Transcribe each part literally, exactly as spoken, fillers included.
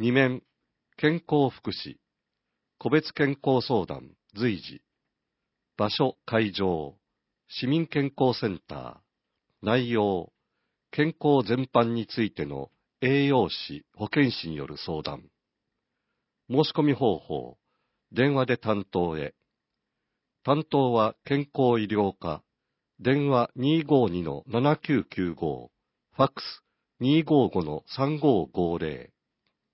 に面、健康福祉、個別健康相談、随時。場所、会場、市民健康センター。内容、健康全般についての栄養士、保健師による相談。申し込み方法、電話で担当へ。担当は健康医療課、電話 にーごーにのななきゅうきゅうご、ファックス にーごーごのさんごーごーぜろ。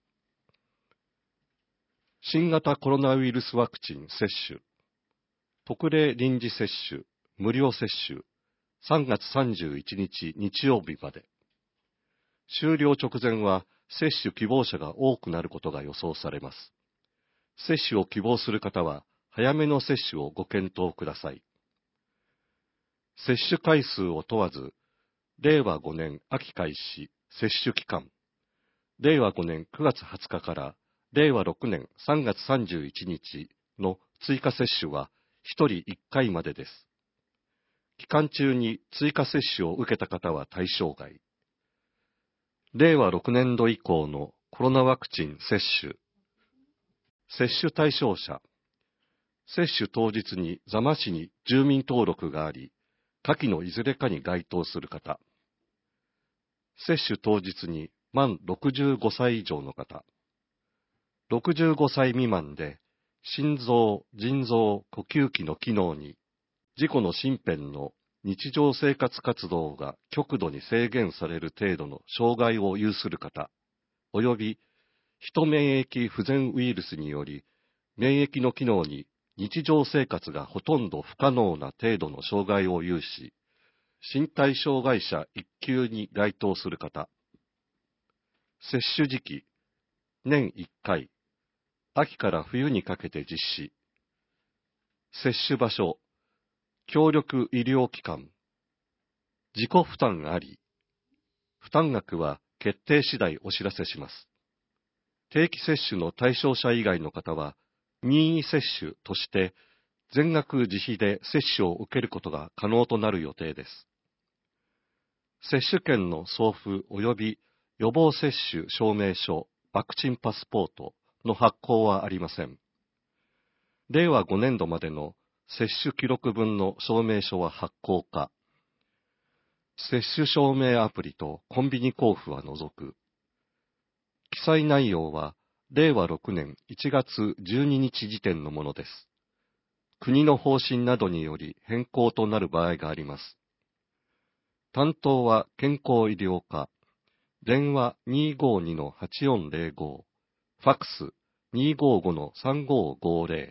新型コロナウイルスワクチン接種。特例臨時接種、無料接種、さんがつさんじゅういちにち日曜日まで。終了直前は接種希望者が多くなることが予想されます。接種を希望する方は早めの接種をご検討ください。接種回数を問わず、れいわごねん秋開始、接種期間。れいわごねんくがつはつかかられいわろくねんさんがつさんじゅういちにちの追加接種はひとりいっかいまでです。期間中に追加接種を受けた方は対象外。れいわろくねんど以降のコロナワクチン接種。接種対象者。接種当日に座間市に住民登録があり、下記のいずれかに該当する方。接種当日に満ろくじゅうごさい以上の方。ろくじゅうごさい未満で、心臓、腎臓、呼吸器の機能に、自己の身辺の日常生活活動が極度に制限される程度の障害を有する方、および、ヒト免疫不全ウイルスにより、免疫の機能に日常生活がほとんど不可能な程度の障害を有し、身体障害者一級に該当する方。接種時期、年いっかい、秋から冬にかけて実施。接種場所、協力医療機関。自己負担あり。負担額は決定次第お知らせします。定期接種の対象者以外の方は、任意接種として全額自費で接種を受けることが可能となる予定です。接種券の送付及び予防接種証明書、ワクチンパスポートの発行はありません。れいわごねんどまでの接種記録分の証明書は発行か、接種証明アプリとコンビニ交付は除く。記載内容はれいわろくねんいちがつじゅうににち時点のものです。国の方針などにより変更となる場合があります。担当は健康医療課、電話 にーごーにのはちよんぜろご、ファックス にーごーごのさんごーごーぜろ。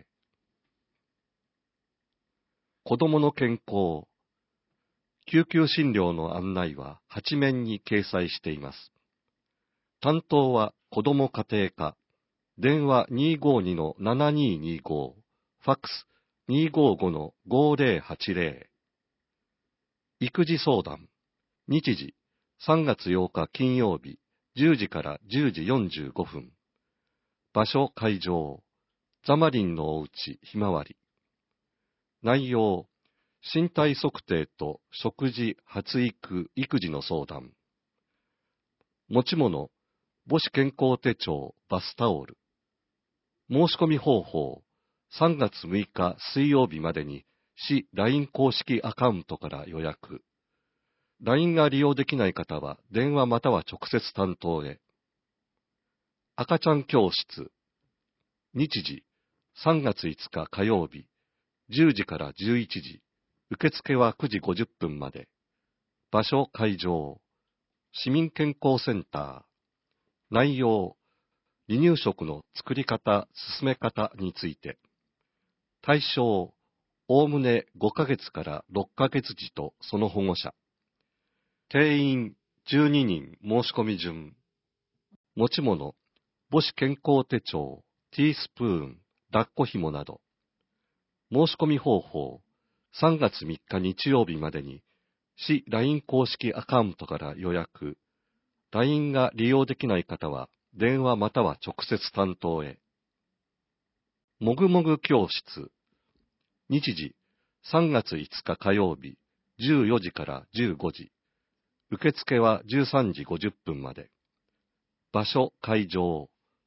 子どもの健康。救急診療の案内ははち面に掲載しています。担当は子ども家庭課、電話 にーごーにのななにーにーご、ファックス にーごーごのごーぜろはちぜろ。育児相談。日時、さんがつようか金曜日、じゅうじからじゅうじよんじゅうごふん。場所、会場。ザマリンのおうち、ひまわり。内容、身体測定と食事、発育、育児の相談。持ち物、母子健康手帳、バスタオル。申し込み方法、さんがつむいか水曜日までに市 ライン 公式アカウントから予約。ライン が利用できない方は電話または直接担当へ。赤ちゃん教室。日時、さんがついつか火曜日、じゅうじからじゅういちじ。受付はくじごじゅっぷんまで。場所、会場。市民健康センター。内容、離乳食の作り方、進め方について。対象、おおむねごかげつからろっかげつ児とその保護者。定員じゅうににん申し込み順。持ち物、母子健康手帳、ティースプーン、抱っこ紐など。申し込み方法、さんがつみっか日曜日までに、市 ライン 公式アカウントから予約。ライン が利用できない方は、電話または直接担当へ。もぐもぐ教室。日時、さんがついつか火曜日、じゅうよじからじゅうごじ。受付はじゅうさんじごじゅっぷんまで。場所、会場、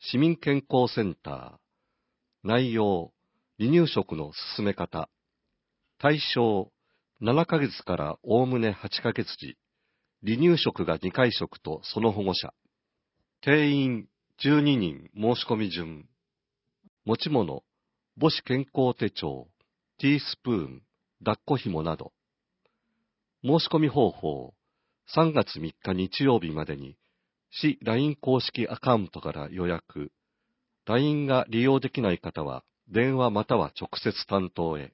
市民健康センター。内容、離乳食の進め方。対象、ななかげつからおおむねはちかげつ時。離乳食がにかい食とその保護者。定員じゅうににん申し込み順。持ち物、母子健康手帳、ティースプーン、抱っこ紐など。申し込み方法、さんがつみっか日曜日までに、市 ライン 公式アカウントから予約。ライン が利用できない方は、電話または直接担当へ。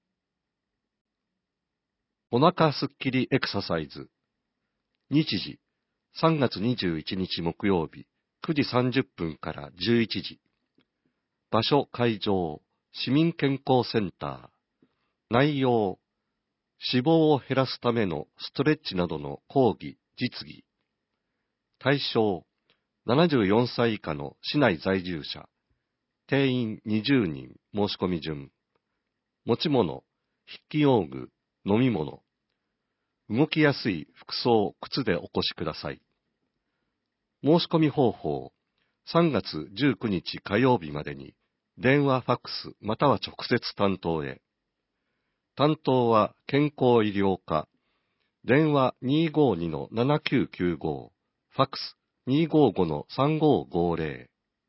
お腹すっきりエクササイズ。日時、さんがつにじゅういちにち木曜日、くじさんじゅっぷんからじゅういちじ。場所会場、市民健康センター。内容、脂肪を減らすためのストレッチなどの講義、実技。対象、ななじゅうよんさい以下の市内在住者。定員にじゅうにん申し込み順。持ち物、筆記用具、飲み物。動きやすい服装、靴でお越しください。申し込み方法、さんがつじゅうくにち火曜日までに、電話、ファックス、または直接担当へ。担当は健康医療課。電話 にーごーにのななきゅうきゅうご、ファックス にーごーごのさんごーごーぜろ。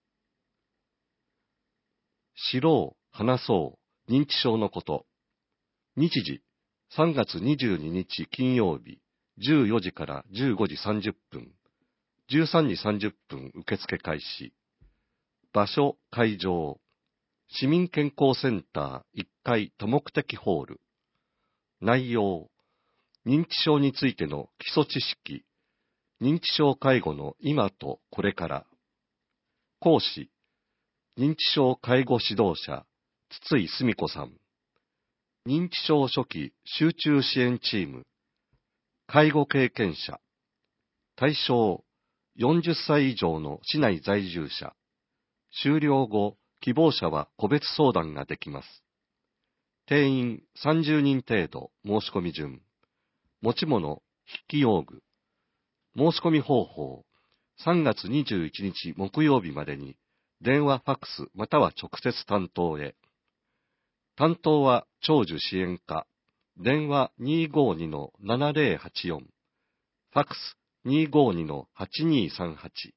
知ろう、話そう、認知症のこと。日時、さんがつにじゅうににち金曜日、じゅうよじからじゅうごじさんじゅっぷん、じゅうさんじさんじゅっぷん受付開始。場所、会場、市民健康センターいっかい多目的ホール。内容、認知症についての基礎知識、認知症介護の今とこれから。講師、認知症介護指導者、筒井澄子さん。認知症初期集中支援チーム。介護経験者。対象、よんじゅっさい以上の市内在住者。終了後、希望者は個別相談ができます。定員さんじゅうにん程度、申し込み順。持ち物、筆記用具。申し込み方法、さんがつにじゅういちにち木曜日までに、電話、ファックス、または直接担当へ。担当は長寿支援課。電話 にーごーにのななぜろはちよん。ファックス にーごーにのはちにーさんはち。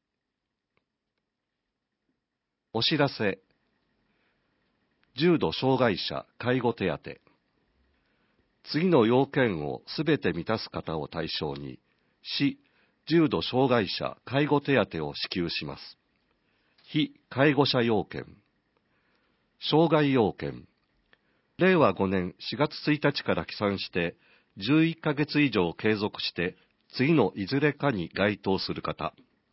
お知らせ。重度障害者介護手当。次の要件をすべて満たす方を対象に、市重度障害者介護手当を支給します。非介護者要件。障害要件。れいわごねんしがつついたちから起算してじゅういっかげつ以上継続して次のいずれかに該当する方。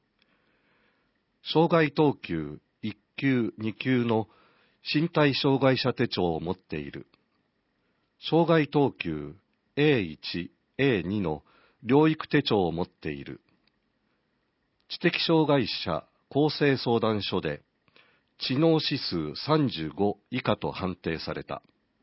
障害等級いっきゅうにきゅうの身体障害者手帳を持っている。障害等級 エーいち、エーに の療育手帳を持っている。知的障害者公正相談所で知能指数さんじゅうご以下と判定された。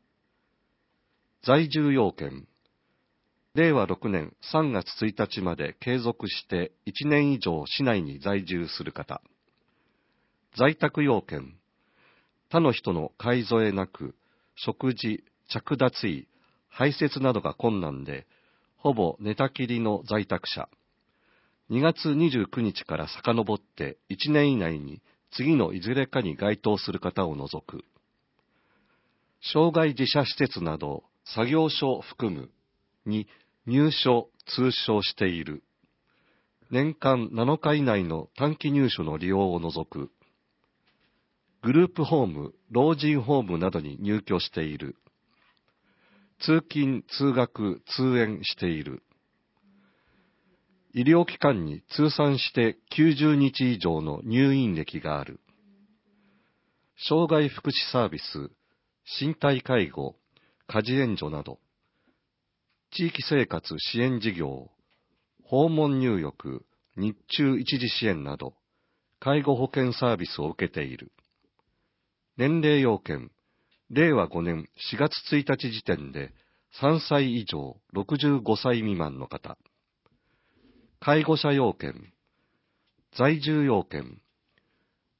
在住要件。れいわろくねんさんがつついたちまで継続していちねん以上市内に在住する方。在宅要件。他の人の介添えなく、食事、着脱衣、排泄などが困難で、ほぼ寝たきりの在宅者。にがつにじゅうくにちから遡っていちねん以内に次のいずれかに該当する方を除く。障害自社施設など作業所を含むに入所・通所している。年間なのか以内の短期入所の利用を除く。グループホーム、老人ホームなどに入居している。通勤・通学・通園している。医療機関に通算してきゅうじゅうにち以上の入院歴がある。障害福祉サービス、身体介護、家事援助など。地域生活支援事業、訪問入浴、日中一時支援など、介護保険サービスを受けている。年齢要件、れいわごねんしがつついたち時点でさんさい以上ろくじゅうごさい未満の方。介護者要件、在住要件、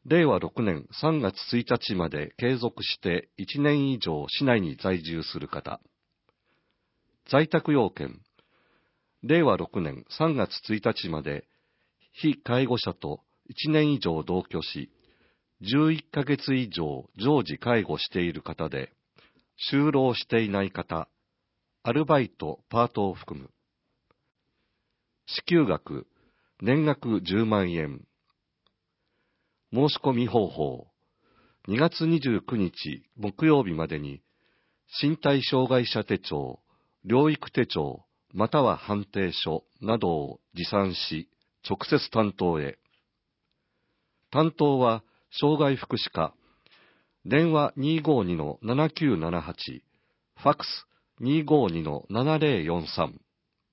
れいわろくねんさんがつついたちまで継続していちねん以上市内に在住する方。在宅要件。れいわろくねんさんがつついたちまで被介護者といちねん以上同居し、じゅういっかげつ以上常時介護している方で、就労していない方、アルバイト、パートを含む。支給額、年額じゅうまんえん。申し込み方法、にがつにじゅうくにち木曜日までに、身体障害者手帳、療育手帳、または判定書などを持参し、直接担当へ。担当は、障害福祉課、電話 にーごーにのななきゅうななはち、ファックス にーごーにのななぜろよんさん。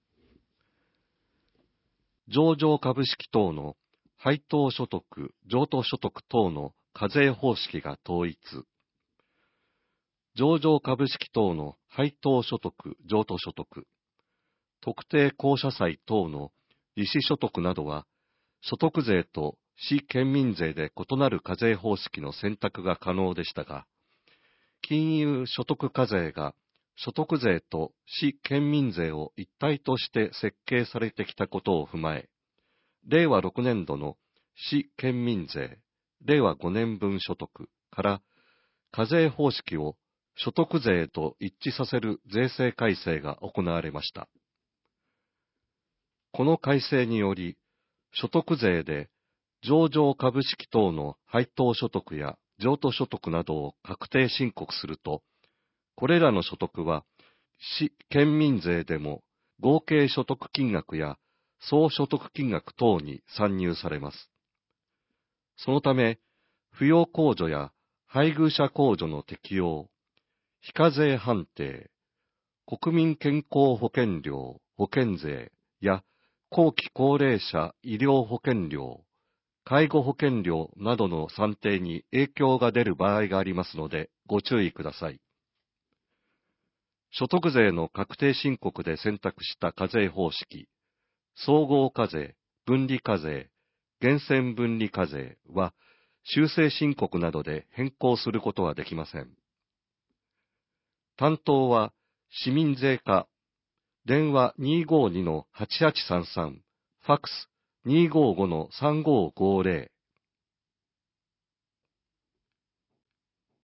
上場株式等の配当所得、譲渡所得等の課税方式が統一。上場株式等の配当所得、譲渡所得、特定公社債等の利子所得などは、所得税と市県民税で異なる課税方式の選択が可能でしたが、金融所得課税が所得税と市県民税を一体として設計されてきたことを踏まえ、れいわろくねんどの市県民税、れいわごねんぶん所得から課税方式を所得税と一致させる税制改正が行われました。この改正により、所得税で上場株式等の配当所得や譲渡所得などを確定申告すると、これらの所得は市県民税でも合計所得金額や総所得金額等に算入されます。そのため、扶養控除や配偶者控除の適用、非課税判定、国民健康保険料、保険税や後期高齢者医療保険料、介護保険料などの算定に影響が出る場合がありますのでご注意ください。所得税の確定申告で選択した課税方式、総合課税、分離課税、源泉分離課税は修正申告などで変更することはできません。担当は市民税課、電話 にーごーにのはちはちさんさん、ファックス にーごーごのさんごーごーぜろ、